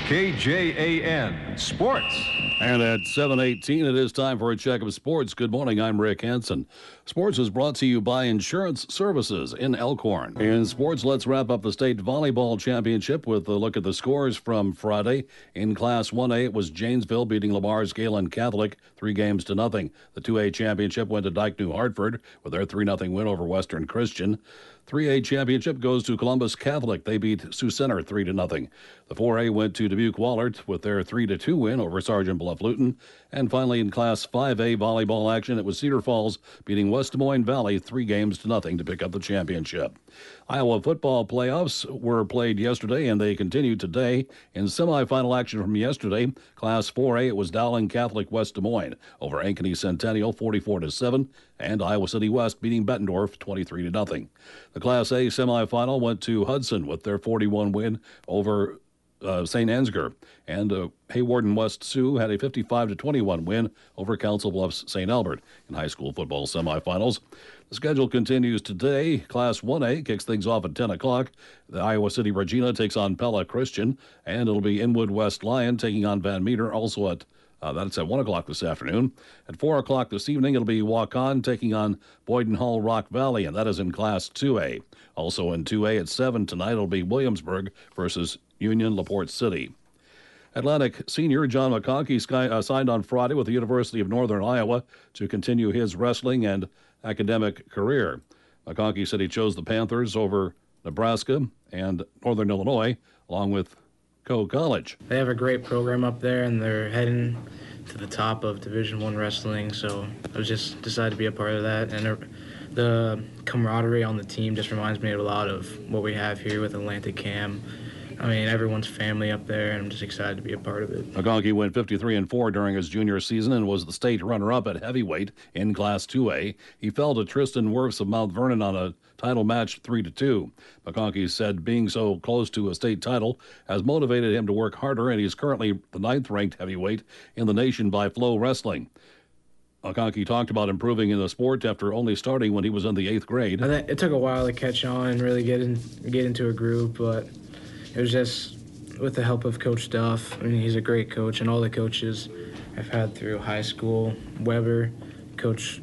KJAN Sports. And at 7:18, it is time for a check of sports. Good morning, I'm Rick Hansen. Sports is brought to you by Insurance Services in Elkhorn. In sports, let's wrap up the state volleyball championship with a look at the scores from Friday. In Class 1A, it was Janesville beating Lamar's Galen Catholic 3-0. The 2A championship went to Dike New Hartford with their 3-0 win over Western Christian. 3A championship goes to Columbus Catholic. They beat Sioux Center 3-0. The 4A went to Dubuque Wahlert with their 3-2 win over Sergeant Bluff Luton. And finally, in Class 5A volleyball action, it was Cedar Falls beating West Des Moines Valley 3-0 to pick up the championship. Iowa football playoffs were played yesterday, and they continue today. In semifinal action from yesterday, Class 4A, it was Dowling Catholic West Des Moines over Ankeny Centennial 44-7, and Iowa City West beating Bettendorf 23-0. The Class A semifinal went to Hudson with their 41 win over St. Ansgar, and Hayward and West Sioux had a 55-21 win over Council Bluffs St. Albert in high school football semifinals. The schedule continues today. Class 1A kicks things off at 10 o'clock. The Iowa City Regina takes on Pella Christian, and it'll be Inwood West Lion taking on Van Meter, also at that's at 1 o'clock this afternoon. At 4 o'clock this evening, it'll be Waukon taking on Boyden Hull Rock Valley, and that is in Class 2A. Also in 2A at 7 tonight, it'll be Williamsburg versus Union LaPorte City. Atlantic senior John McConkey signed on Friday with the University of Northern Iowa to continue his wrestling and academic career. McConkey said he chose the Panthers over Nebraska and Northern Illinois, along with Coe College. They have a great program up there, and they're heading to the top of Division I wrestling, so I was just decided to be a part of that. And the camaraderie on the team just reminds me a lot of what we have here with Atlantic Cam. I mean, everyone's family up there, and I'm just excited to be a part of it. McConkey went 53-4 during his junior season and was the state runner-up at heavyweight in Class 2A. He fell to Tristan Wirfs of Mount Vernon on a title match 3-2. McConkey said being so close to a state title has motivated him to work harder, and he's currently the 9th-ranked heavyweight in the nation by Flow Wrestling. McConkey talked about improving in the sport after only starting when he was in the 8th grade. I think it took a while to catch on and really get into a groove, but it was just with the help of Coach Duff. I mean, he's a great coach, and all the coaches I've had through high school, Weber, Coach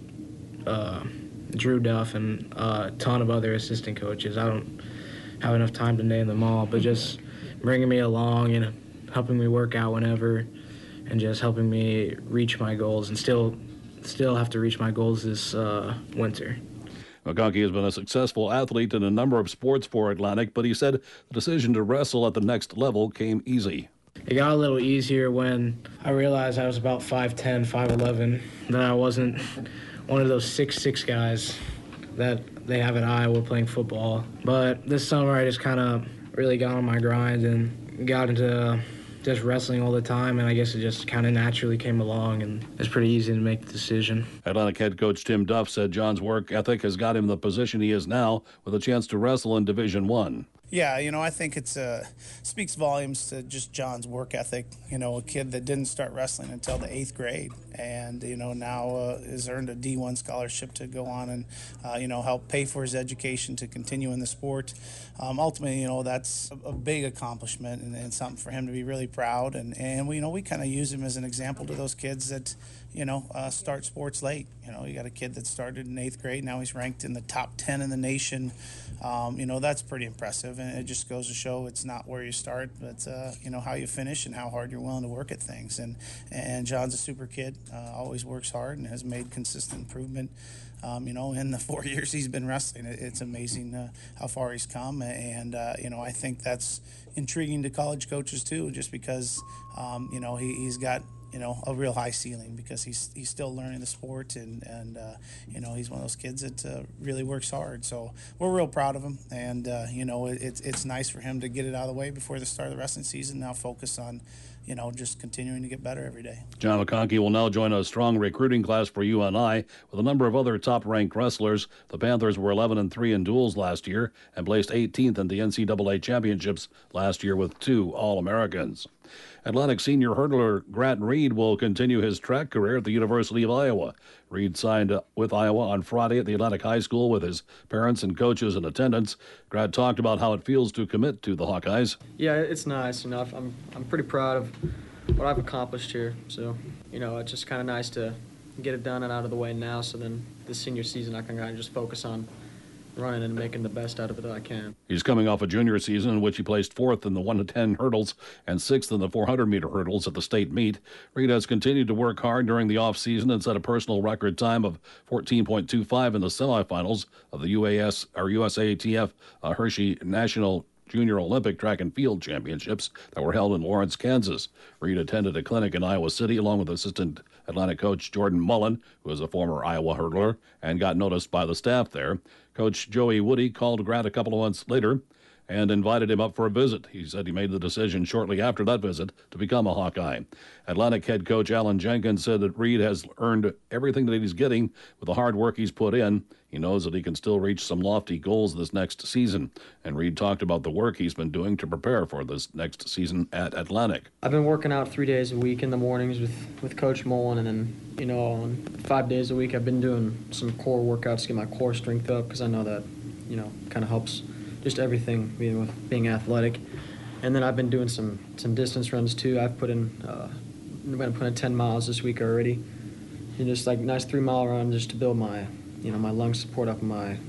Drew Duff, and a ton of other assistant coaches. I don't have enough time to name them all, but just bringing me along and helping me work out whenever, and just helping me reach my goals, and still have to reach my goals this winter. McConkey has been a successful athlete in a number of sports for Atlantic, but he said the decision to wrestle at the next level came easy. It got a little easier when I realized I was about 5'10", 5'11", that I wasn't one of those 6'6" guys that they have at Iowa playing football. But this summer I just kind of really got on my grind and got into just wrestling all the time, and I guess it just kind of naturally came along, and it's pretty easy to make the decision. Atlantic head coach Tim Duff said John's work ethic has got him the position he is now with a chance to wrestle in Division I. Yeah, I think it's speaks volumes to just John's work ethic. A kid that didn't start wrestling until the 8th grade, and now has earned a D1 scholarship to go on and help pay for his education to continue in the sport. Ultimately, that's a big accomplishment and something for him to be really proud. And we kind of use him as an example to those kids that start sports late. You got a kid that started in 8th grade, now he's ranked in the top 10 in the nation. That's pretty impressive, and it just goes to show it's not where you start, but how you finish and how hard you're willing to work at things. And John's a super kid, always works hard and has made consistent improvement. In the 4 years he's been wrestling, it's amazing how far he's come, and I think that's intriguing to college coaches too, just because he's got a real high ceiling, because he's still learning the sport, and he's one of those kids that really works hard. So we're real proud of him, and it's nice for him to get it out of the way before the start of the wrestling season. Now focus on just continuing to get better every day. John McConkey will now join a strong recruiting class for UNI with a number of other top-ranked wrestlers. The Panthers were 11-3 in duels last year and placed 18th in the NCAA championships last year with 2 All-Americans. Atlantic senior hurdler Grant Reed will continue his track career at the University of Iowa. Reed signed with Iowa on Friday at the Atlantic High School with his parents and coaches in attendance. Grant talked about how it feels to commit to the Hawkeyes. Yeah, it's nice. I'm pretty proud of what I've accomplished here. So, it's just kind of nice to get it done and out of the way now, so then this senior season I can kind of just focus on running and making the best out of it that I can. He's coming off a junior season in which he placed 4th in the 1 to 10 hurdles and 6th in the 400-meter hurdles at the state meet. Reed has continued to work hard during the offseason and set a personal record time of 14.25 in the semifinals of the USATF Hershey National Junior Olympic Track and Field Championships that were held in Lawrence, Kansas. Reed attended a clinic in Iowa City along with assistant Atlantic coach Jordan Mullen, who is a former Iowa hurdler, and got noticed by the staff there. Coach Joey Woody called Grant a couple of months later and invited him up for a visit. He said he made the decision shortly after that visit to become a Hawkeye. Atlantic head coach Alan Jenkins said that Reed has earned everything that he's getting with the hard work he's put in. He knows that he can still reach some lofty goals this next season. And Reed talked about the work he's been doing to prepare for this next season at Atlantic. I've been working out 3 days a week in the mornings with Coach Mullen, and then, on 5 days a week I've been doing some core workouts to get my core strength up, because I know that, kind of helps just everything being athletic. And then I've been doing some distance runs too. I've put in, I'm going to put in 10 miles this week already. And just like nice 3-mile run just to build my, my lung support up and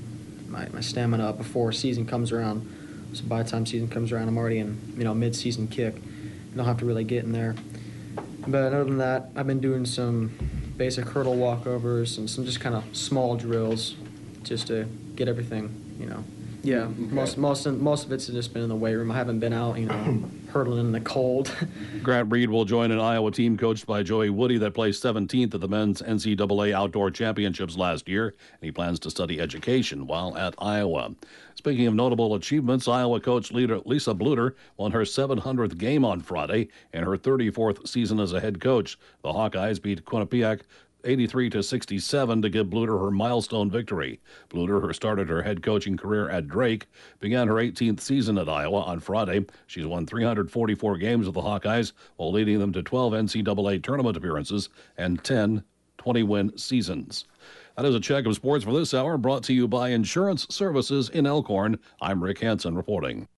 my stamina up before season comes around. So by the time season comes around, I'm already in, mid-season kick. And I'll have to really get in there. But other than that, I've been doing some basic hurdle walkovers and some just kind of small drills just to get everything, Yeah, okay. most of it's just been in the weight room. I haven't been out, hurdling in the cold. Grant Reed will join an Iowa team coached by Joey Woody that placed 17th at the men's NCAA Outdoor Championships last year, and he plans to study education while at Iowa. Speaking of notable achievements, Iowa coach Lisa Bluder won her 700th game on Friday in her 34th season as a head coach. The Hawkeyes beat Quinnipiac 83-67 to give Bluder her milestone victory. Bluder, who started her head coaching career at Drake, began her 18th season at Iowa on Friday. She's won 344 games with the Hawkeyes, while leading them to 12 NCAA tournament appearances and 10 20-win seasons. That is a check of sports for this hour, brought to you by Insurance Services in Elkhorn. I'm Rick Hansen reporting.